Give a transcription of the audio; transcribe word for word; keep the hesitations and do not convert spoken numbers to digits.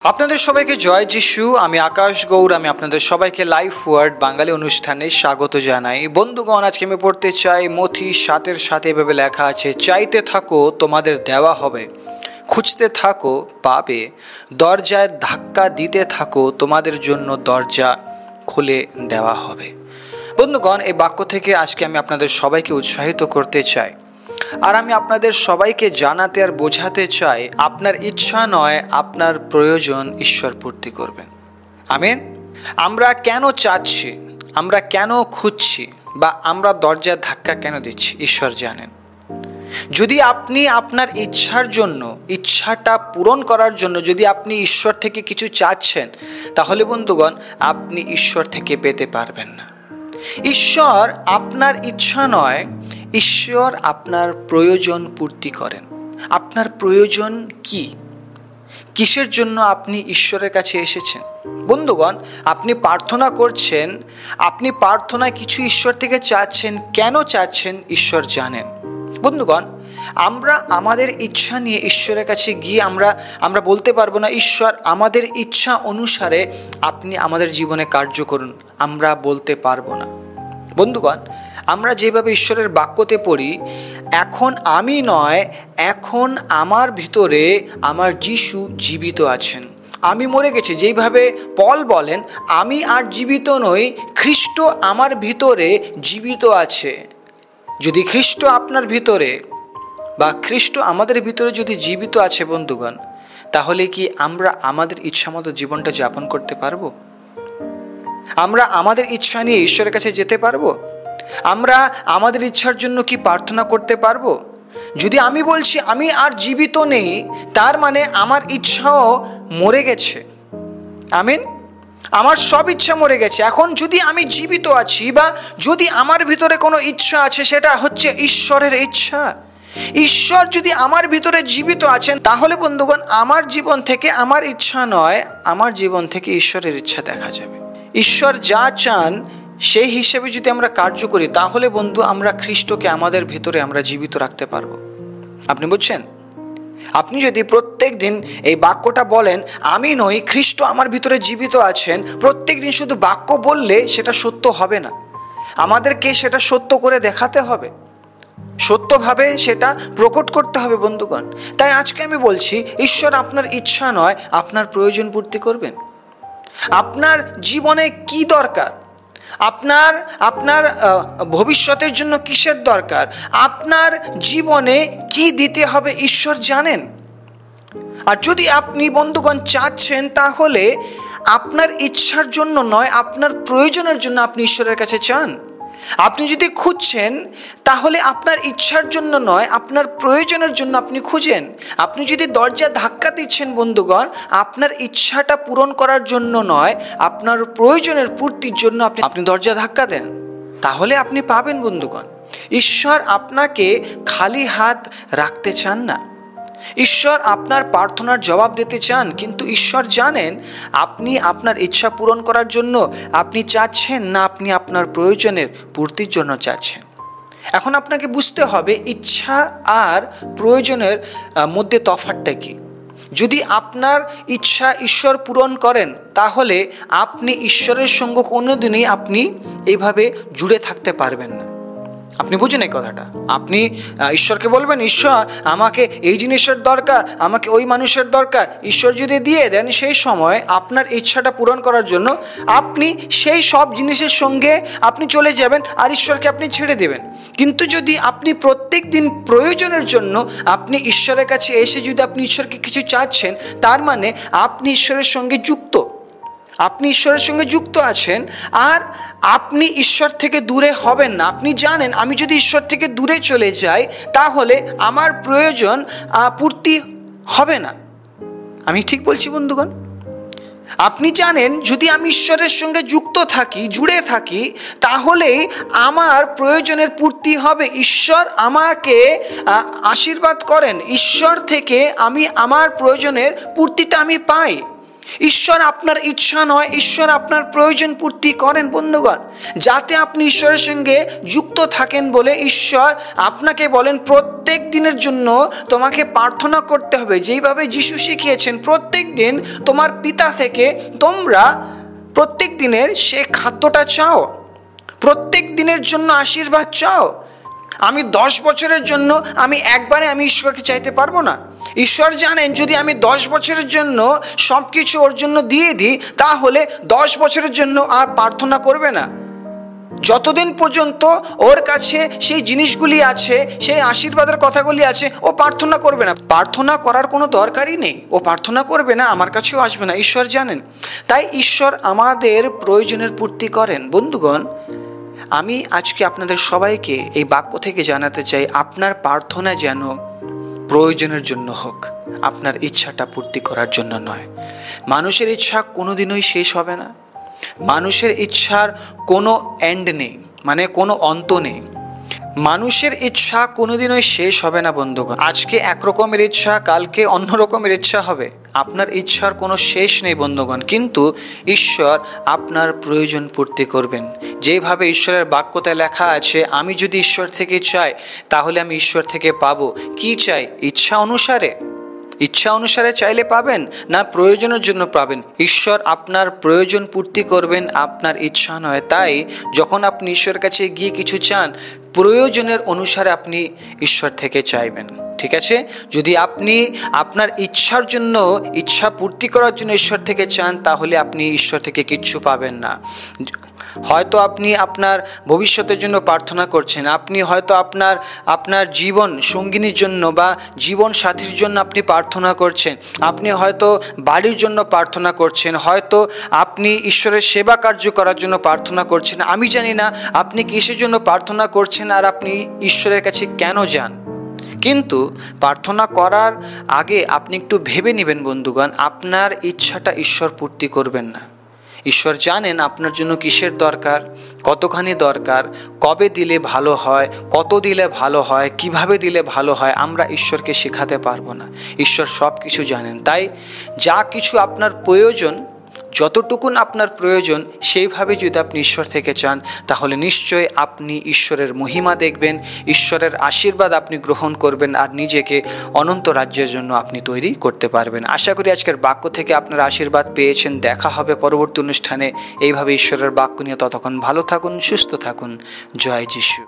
আপনাদের সবাইকে জয় যিশু। আমি আকাশ গৌর। আমি আপনাদের সবাইকে লাইফ ওয়ার্ড বাঙালি অনুষ্ঠানে স্বাগত জানাই। বন্ধুগণ, আজকে আমি পড়তে চাই মথি সাতের সাথে এভাবে লেখা আছে, চাইতে থাকো তোমাদের দেওয়া হবে, খুঁজতে থাকো পাবে, দরজায় ধাক্কা দিতে থাকো তোমাদের জন্য দরজা খুলে দেওয়া হবে। বন্ধুগণ, এই বাক্য থেকে আজকে আমি আপনাদের সবাইকে উৎসাহিত করতে চাই, আর আমি আপনাদের সবাইকে জানাতে আর বোঝাতে চাই, আপনার ইচ্ছা নয় আপনার প্রয়োজন ঈশ্বর পূর্তি করবেন। আমিন। আমরা কেন চাচ্ছি, আমরা কেন খুঁজছি, বা আমরা দরজার ধাক্কা কেন দিচ্ছি, ঈশ্বর জানেন। যদি আপনি আপনার ইচ্ছার জন্য, ইচ্ছাটা পূরণ করার জন্য যদি আপনি ঈশ্বর থেকে কিছু চাচ্ছেন, তাহলে বন্ধুগণ আপনি ঈশ্বর থেকে পেতে পারবেন না। ঈশ্বর আপনার ইচ্ছা নয়, ঈশ্বর আপনার প্রয়োজন পূর্তি করেন। আপনার প্রয়োজন কি, কিসের জন্য আপনি ঈশ্বরের কাছে এসেছেন? বন্ধুগণ, আপনি প্রার্থনা করছেন, আপনি প্রার্থনায় কিছু ঈশ্বর থেকে চাচ্ছেন, কেন চাচ্ছেন ঈশ্বর জানেন। বন্ধুগণ, আমরা আমাদের ইচ্ছা নিয়ে ঈশ্বরের কাছে গিয়ে আমরা আমরা বলতে পারবো না, ঈশ্বর আমাদের ইচ্ছা অনুসারে আপনি আমাদের জীবনে কার্য করুন, আমরা বলতে পারবো না। বন্ধুগণ, আমরা যেভাবে ঈশ্বরের বাক্যতে পড়ি, এখন আমি নয়, এখন আমার ভিতরে আমার যিশু জীবিত আছেন, আমি মরে গেছি। যেইভাবে পল বলেন, আমি আর জীবিত নই, খ্রিস্ট আমার ভিতরে জীবিত আছে। যদি খ্রিস্ট আপনার ভিতরে বা খ্রিস্ট আমাদের ভিতরে যদি জীবিত আছে বন্ধুগণ, তাহলে কি আমরা আমাদের ইচ্ছা মতো জীবনটা যাপন করতে পারবো? আমরা আমাদের ইচ্ছা নিয়ে ঈশ্বরের কাছে যেতে পারবো? আমরা আমাদের ইচ্ছার জন্য কি প্রার্থনা করতে পারবো? যদি আমি বলছি আমি আর জীবিত নেই, তার মানে আমার ইচ্ছাও মরে গেছে। আমিন। আমার সব ইচ্ছা মরে গেছে। এখন যদি আমি জীবিত আছি, বা যদি আমার ভিতরে কোনো ইচ্ছা আছে, সেটা হচ্ছে ঈশ্বরের ইচ্ছা। ঈশ্বর যদি আমার ভিতরে জীবিত আছেন, তাহলে বন্ধুগণ আমার জীবন থেকে আমার ইচ্ছা নয়, আমার জীবন থেকে ঈশ্বরের ইচ্ছা দেখা যাবে। ঈশ্বর যা চান সেই হিসেবে যদি আমরা কার্য করি, তাহলে বন্ধু আমরা খ্রিস্টকে আমাদের ভিতরে আমরা জীবিত রাখতে পারবো। আপনি বুঝছেন? আপনি যদি প্রত্যেক দিন এই বাক্যটা বলেন, আমি নই, খ্রিস্ট আমার ভিতরে জীবিত আছেন, প্রত্যেক দিন শুধু বাক্য বললে সেটা সত্য হবে না। আমাদেরকে সেটা সত্য করে দেখাতে হবে, সত্যভাবে সেটা প্রকট করতে হবে বন্ধুগণ। তাই আজকে আমি বলছি, ঈশ্বর আপনার ইচ্ছা নয় আপনার প্রয়োজন পূর্তি করবেন। আপনার জীবনে কি দরকার, আপনার আপনার ভবিষ্যতের জন্য কিসের দরকার, আপনার জীবনে কি দিতে হবে ঈশ্বর জানেন। আর যদি আপনি বন্ধুগণ চাচ্ছেন, তাহলে আপনার ইচ্ছার জন্য নয়, আপনার প্রয়োজনের জন্য আপনি ঈশ্বরের কাছে চান। আপনি যদি খুঁজছেন, তাহলে আপনার ইচ্ছার জন্য নয়, আপনার প্রয়োজনের জন্য আপনি খুঁজেন। আপনি যদি দরজা ধাক্কা দিচ্ছেন বন্ধুগণ, আপনার ইচ্ছাটা পূরণ করার জন্য নয়, আপনার প্রয়োজনের পূর্তির জন্য আপনি আপনি দরজা ধাক্কা দেন, তাহলে আপনি পাবেন বন্ধুগণ। ঈশ্বর আপনাকে খালি হাত রাখতে চান না। ঈশ্বর আপনার প্রার্থনার জবাব দিতে চান, কিন্তু ঈশ্বর জানেন আপনি আপনার ইচ্ছা পূরণ করার জন্য আপনি চাচ্ছেন না, আপনি আপনার প্রয়োজনের পূর্তির জন্য চাচ্ছেন। এখন আপনাকে বুঝতে হবে ইচ্ছা আর প্রয়োজনের মধ্যে তফাৎটা কি। যদি আপনার ইচ্ছা ঈশ্বর পূরণ করেন, তাহলে আপনি ঈশ্বরের সঙ্গে কোনোদিনই আপনি এইভাবে জুড়ে থাকতে পারবেন না। আপনি বুঝেন এই কথাটা? আপনি ঈশ্বরকে বলবেন, ঈশ্বর আমাকে এই জিনিসের দরকার, আমাকে ওই মানুষের দরকার। ঈশ্বর যদি দিয়ে দেন, সেই সময় আপনার ইচ্ছাটা পূরণ করার জন্য আপনি সেই সব জিনিসের সঙ্গে আপনি চলে যাবেন, আর ঈশ্বরকে আপনি ছেড়ে দেবেন। কিন্তু যদি আপনি প্রত্যেক দিন প্রয়োজনের জন্য আপনি ঈশ্বরের কাছে এসে যদি আপনি ঈশ্বরকে কিছু চাচ্ছেন, তার মানে আপনি ঈশ্বরের সঙ্গে যুক্ত, আপনি ঈশ্বরের সঙ্গে যুক্ত আছেন, আর আপনি ঈশ্বর থেকে দূরে হবেন না। আপনি জানেন আমি যদি ঈশ্বর থেকে দূরে চলে যাই, তাহলে আমার প্রয়োজন পূর্তি হবে না। আমি ঠিক বলছি বন্ধুগণ? আপনি জানেন যদি আমি ঈশ্বরের সঙ্গে যুক্ত থাকি, জুড়ে থাকি, তাহলেই আমার প্রয়োজনের পূর্তি হবে। ঈশ্বর আমাকে আশীর্বাদ করেন, ঈশ্বর থেকে আমি আমার প্রয়োজনের পূর্তিটা আমি পাই। ঈশ্বর আপনার ইচ্ছা নয়, ঈশ্বর আপনার প্রয়োজন পূর্তি করেন বন্ধুগণ, যাতে আপনি ঈশ্বরের সঙ্গে যুক্ত থাকেন বলে ঈশ্বর আপনাকে বলেন প্রত্যেক দিনের জন্য তোমাকে প্রার্থনা করতে হবে। যেইভাবে যিশু শিখিয়েছেন, প্রত্যেক দিন তোমার পিতা থেকে তোমরা প্রত্যেক দিনের সে খাদ্যটা চাও, প্রত্যেক দিনের জন্য আশীর্বাদ চাও। আমি দশ বছরের জন্য আমি একবারে আমি ঈশ্বরকে চাইতে পারবো না। ঈশ্বর জানেন যদি আমি দশ বছরের জন্য সব কিছু ওর জন্য দিয়ে দিই, তাহলে দশ বছরের জন্য আর প্রার্থনা করবে না। যতদিন পর্যন্ত ওর কাছে সেই জিনিসগুলি আছে, সেই আশীর্বাদের কথাগুলি আছে, ও প্রার্থনা করবে না। প্রার্থনা করার কোনো দরকারই নেই, ও প্রার্থনা করবে না, আমার কাছেও আসবে না। ঈশ্বর জানেন, তাই ঈশ্বর আমাদের প্রয়োজনের পূর্তি করেন। বন্ধুগণ, আমি আজকে আপনাদের সবাইকে এই বাক্য থেকে জানাতে চাই, আপনার প্রার্থনা যেন প্রয়োজনের জন্য হোক, আপনার ইচ্ছাটা পূর্তি করার জন্য নয়। মানুষের ইচ্ছা কোনোদিনই শেষ হবে না, মানুষের ইচ্ছার কোনো এন্ড নেই, মানে কোনো অন্ত নেই। মানুষের ইচ্ছা কোনোদিনই শেষ হবে না বন্ধুগণ। আজকে এক রকমের ইচ্ছা, কালকে অন্য রকমের ইচ্ছা হবে। আপনার ইচ্ছার কোনো শেষ নেই বন্ধুগণ, কিন্তু ঈশ্বর আপনার প্রয়োজন পূর্তি করবেন। যেভাবে ঈশ্বরের বাক্যতে লেখা আছে, আমি যদি ঈশ্বর থেকে চাই তাহলে আমি ঈশ্বর থেকে পাবো। কি চাই? ইচ্ছা অনুসারে। ইচ্ছা অনুসারে চাইলে পাবেন না প্রয়োজনের জন্য পাবেন? ঈশ্বর আপনার প্রয়োজন পূর্তি করবেন, আপনার ইচ্ছা নয়। তাই যখন আপনি ঈশ্বরের কাছে গিয়ে কিছু চান, প্রয়োজনের অনুসারে আপনি ঈশ্বর থেকে চাইবেন, ঠিক আছে? যদি আপনি আপনার ইচ্ছার জন্য, ইচ্ছা পূর্তি করার জন্য ঈশ্বর থেকে চান, তাহলে আপনি ঈশ্বর থেকে কিচ্ছু পাবেন না। হয়তো আপনি আপনার ভবিষ্যতের জন্য প্রার্থনা করছেন, আপনি হয়তো আপনার আপনার জীবন সঙ্গিনীর জন্য বা জীবন সাথীর জন্য আপনি প্রার্থনা করছেন, আপনি হয়তো বাড়ির জন্য প্রার্থনা করছেন, হয়তো আপনি ঈশ্বরের সেবা কার্য করার জন্য প্রার্থনা করছেন। আমি জানি না আপনি কিসের জন্য প্রার্থনা করছেন আর আপনি ঈশ্বরের কাছে কেন যান, কিন্তু প্রার্থনা করার আগে আপনি একটু ভেবে নেবেন বন্ধুগণ, আপনার ইচ্ছাটা ঈশ্বর পূর্তি করবেন না। ঈশ্বর জানেন আপনার জন্য কিসের দরকার, কতখানি দরকার, কবে দিলে ভালো হয়, কত দিলে ভালো হয়, কিভাবে দিলে ভালো হয়। আমরা ঈশ্বরকে শেখাতে পারবো না, ঈশ্বর সব কিছু জানেন। তাই যা কিছু আপনার প্রয়োজন, যতটুকুন আপনার প্রয়োজন, সেইভাবে যদি আপনি ঈশ্বর থেকে চান, তাহলে নিশ্চয়ই আপনি ঈশ্বরের মহিমা দেখবেন, ঈশ্বরের আশীর্বাদ আপনি গ্রহণ করবেন, আর নিজেকে অনন্ত রাজ্যের জন্য আপনি তৈরি করতে পারবেন। আশা করি আজকের বাক্য থেকে আপনারা আশীর্বাদ পেয়েছেন। দেখা হবে পরবর্তী অনুষ্ঠানে এইভাবে ঈশ্বরের বাক্য নিয়ে। ততক্ষণ ভালো থাকুন, সুস্থ থাকুন। জয় যিশু।